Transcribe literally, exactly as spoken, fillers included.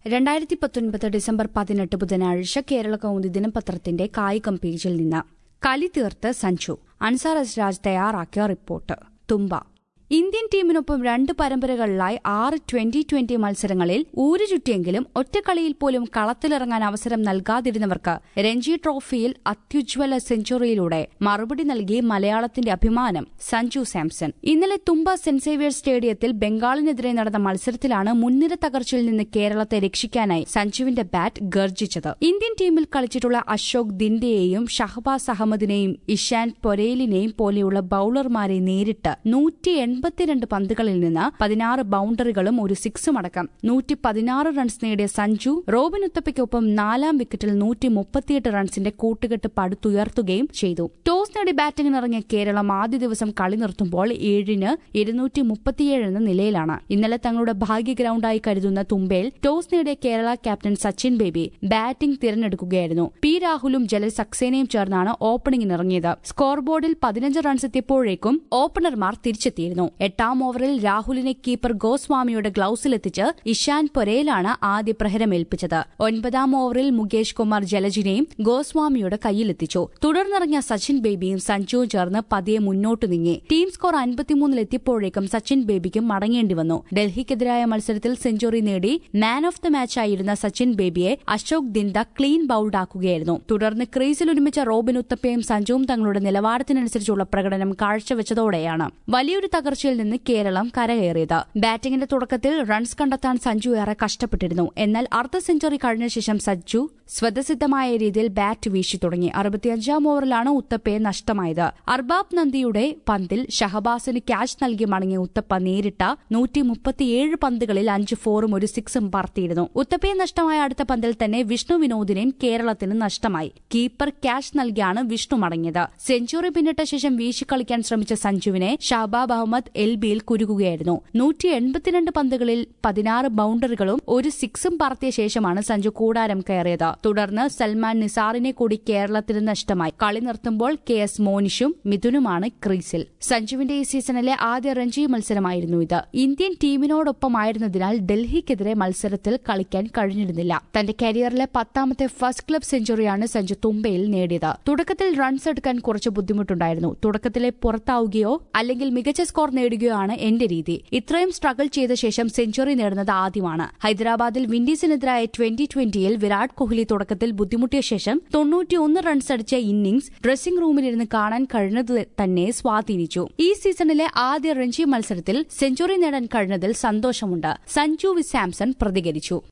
രണ്ടായിരത്തി പത്തൊൻപത് ഡിസംബർ പതിനെട്ട് ബുധനാഴ്ച കേരള കൗമുദി ദിനപത്രത്തിന്റെ കായികം പേജിൽ നിന്ന് കളി തീർത്ത് സഞ്ജു. അൻസാർ അസ്രാജ് തയ്യാറാക്കിയ റിപ്പോർട്ട്. തുമ്പ ഇന്ത്യൻ ടീമിനൊപ്പം രണ്ട് പരമ്പരകളിലായി ആറ് ട്വന്റി ട്വന്റി മത്സരങ്ങളിൽ ഊരുചുറ്റിയെങ്കിലും ഒറ്റക്കളിയിൽ പോലും കളത്തിലിറങ്ങാൻ അവസരം നൽകാതിരുന്നവർക്ക് രഞ്ജി ട്രോഫിയിൽ അത്യുജ്വല സെഞ്ചുറിയിലൂടെ മറുപടി നൽകി മലയാളത്തിന്റെ അഭിമാനം സഞ്ജു സാംസൺ. ഇന്നലെ തുമ്പ സെന്റ് സേവിയേഴ്സ് സ്റ്റേഡിയത്തിൽ ബംഗാളിനെതിരെ നടന്ന മത്സരത്തിലാണ് മുൻനിര തകർച്ചയിൽ നിന്ന് കേരളത്തെ രക്ഷിക്കാനായി സഞ്ജുവിന്റെ ബാറ്റ് ഗർജിച്ചത്. ഇന്ത്യൻ ടീമിൽ കളിച്ചിട്ടുള്ള അശോക് ദിൻഡയെയും ഷഹബാസ് അഹമ്മദിനെയും ഇഷാൻ പൊരേലിനെയും പോലെയുള്ള ബൌളർമാരെ നേരിട്ട് നൂറ്റി എൺപത്തിരണ്ട് പന്തുകളിൽ നിന്ന് പതിനാറ് ബൌണ്ടറികളും ഒരു സിക്സും അടക്കം നൂറ്റി പതിനാറ് റൺസ് നേടിയ സഞ്ജു റോബിൻ ഉത്തപ്പയ്ക്കൊപ്പം നാലാം വിക്കറ്റിൽ നൂറ്റി മുപ്പത്തിയെട്ട് റൺസിന്റെ കൂട്ടുകെട്ട് പടുത്തുയർത്തുകയും ചെയ്തു. ടോസ് നേടി ബാറ്റിംഗിനിറങ്ങിയ കേരളം ആദ്യ ദിവസം കളി നിർത്തുമ്പോൾ ഏഴിന് ഇരുന്നൂറ്റി മുപ്പത്തിയേഴ് എന്ന നിലയിലാണ്. ഇന്നലെ തങ്ങളുടെ ഭാഗ്യ ഗ്രൌണ്ടായി കരുതുന്ന തുമ്പയിൽ ടോസ് നേടിയ കേരള ക്യാപ്റ്റൻ സച്ചിൻ ബേബി ബാറ്റിംഗ് തിരഞ്ഞെടുക്കുകയായിരുന്നു. പി രാഹുലും ജലൽ സക്സേനയും ചേർന്നാണ് ഓപ്പണിംഗിനിറങ്ങിയത്. സ്കോർ ബോർഡിൽ പതിനഞ്ച് റൺസ് എത്തിയപ്പോഴേക്കും ഓപ്പണർമാർ തിരിച്ചെത്തിയിരുന്നു. എട്ടാം ഓവറിൽ രാഹുലിനെ കീപ്പർ ഗോസ്വാമിയുടെ ഗ്ലൌസിലെത്തിച്ച് ഇഷാൻ പൊരേലാണ് ആദ്യ പ്രഹരമേൽപ്പിച്ചത്. ഒൻപതാം ഓവറിൽ മുകേഷ് കുമാർ ജലജിനെയും ഗോസ്വാമിയുടെ കയ്യിലെത്തിച്ചു. തുടർന്നിറങ്ങിയ സച്ചിൻ ബേബിയും സഞ്ജുവും ചേർന്ന് പതിയെ മുന്നോട്ടു നീങ്ങി. ടീം സ്കോർ അൻപത്തിമൂന്നിലെത്തിയപ്പോഴേക്കും സച്ചിൻ ബേബിക്കും മടങ്ങേണ്ടി വന്നു. ഡൽഹിക്കെതിരായ മത്സരത്തിൽ സെഞ്ചുറി നേടി മാൻ ഓഫ് ദ മാച്ചായിരുന്ന സച്ചിൻ ബേബിയെ അശോക് ദിൻഡ ക്ലീൻ ബൌൾഡാക്കുകയായിരുന്നു. തുടർന്ന് ക്രീസിൽ ഒരുമിച്ച റോബിൻ ഉത്തപ്പയും സഞ്ജുവും തങ്ങളുടെ നിലവാരത്തിനനുസരിച്ചുള്ള പ്രകടനം കാഴ്ചവെച്ചതോടെയാണ് വലിയൊരു തകർച്ചയിൽ നിന്ന് കേരളം കരകയറിയത്. ബാറ്റിംഗിന്റെ തുടക്കത്തിൽ റൺസ് കണ്ടെത്താൻ സഞ്ജു ഏറെ കഷ്ടപ്പെട്ടിരുന്നു. എന്നാൽ അർദ്ധ സെഞ്ചുറി കഴിഞ്ഞ ശേഷം സഞ്ജു സ്വതസിദ്ധമായ രീതിയിൽ ബാറ്റ് വീശി തുടങ്ങി. അറുപത്തിയഞ്ചാം ഓവറിലാണ് ഉത്തപ്പയെ നഷ്ടമായത്. അർബാബ് നന്ദിയുടെ പന്തിൽ ഷഹബാസിന് ക്യാച്ച് നൽകി മടങ്ങിയ ഉത്തപ്പ നേരിട്ട നൂറ്റി മുപ്പത്തിയേഴ് പന്തുകളിൽ അഞ്ച് ഫോറും ഒരു സിക്സും പറത്തിയിരുന്നു. ഉത്തപ്പയെ നഷ്ടമായ അടുത്ത പന്തിൽ തന്നെ വിഷ്ണു വിനോദിനെയും കേരളത്തിന് നഷ്ടമായി. കീപ്പർ ക്യാച്ച് നൽകിയാണ് വിഷ്ണു മടങ്ങിയത്. സെഞ്ചുറി പിന്നിട്ട ശേഷം വീശിക്കളിക്കാൻ ശ്രമിച്ച സഞ്ജുവിനെ ഷഹബാബ് അഹമ്മദ് എൽ ബിയിൽ കുരുകുകയായിരുന്നു. നൂറ്റി എൺപത്തിരണ്ട് പന്തുകളിൽ പതിനാറ് ബൌണ്ടറികളും ഒരു സിക്സും പറത്തിയ ശേഷമാണ് സഞ്ജു കൂടാരം കയറിയത്. തുടർന്ന് സൽമാൻ നിസാറിനെ കൂടി കേരളത്തിന് നഷ്ടമായി. കളി നിർത്തുമ്പോൾ കെ എസ് മോനിഷും മിഥുനുമാണ് ക്രീസിൽ. സഞ്ജുവിന്റെ ഈ സീസണിലെ ആദ്യ രഞ്ജി മത്സരമായിരുന്നു ഇത്. ഇന്ത്യൻ ടീമിനോടൊപ്പമായിരുന്നതിനാൽ ഡൽഹിക്കെതിരെ മത്സരത്തിൽ കളിക്കാൻ കഴിഞ്ഞിരുന്നില്ല. തന്റെ കരിയറിലെ പത്താമത്തെ ഫസ്റ്റ് ക്ലബ് സെഞ്ചുറിയാണ് സഞ്ജു തുമ്പയിൽ നേടിയത്. തുടക്കത്തിൽ റൺസ് എടുക്കാൻ കുറച്ച് ബുദ്ധിമുട്ടുണ്ടായിരുന്നു. തുടക്കത്തിലെ പുറത്താവുകയോ അല്ലെങ്കിൽ മികച്ച സ്കോർ നേടുകയോ ആണ് എന്റെ രീതി. ഇത്രയും സ്ട്രഗിൾ ചെയ്ത ശേഷം സെഞ്ചുറി നേടുന്നത് ആദ്യമാണ്. ഹൈദരാബാദിൽ വിൻഡീസിനെതിരായ ട്വന്റി ട്വന്റിയിൽ വിരാട് കോഹ്ലി തുടക്കത്തിൽ ബുദ്ധിമുട്ടിയ ശേഷം തൊണ്ണൂറ്റിയൊന്ന് റൺസ് അടിച്ച ഇന്നിംഗ്സ് ഡ്രസ്സിംഗ് റൂമിലിരുന്ന് കാണാൻ കഴിഞ്ഞത് തന്നെ സ്വാധീനിച്ചു. ഈ സീസണിലെ ആദ്യ രഞ്ജി മത്സരത്തിൽ സെഞ്ചുറി നേടാൻ കഴിഞ്ഞതിൽ സന്തോഷമുണ്ട്. സഞ്ജു വി സാംസൺ പ്രതികരിച്ചു.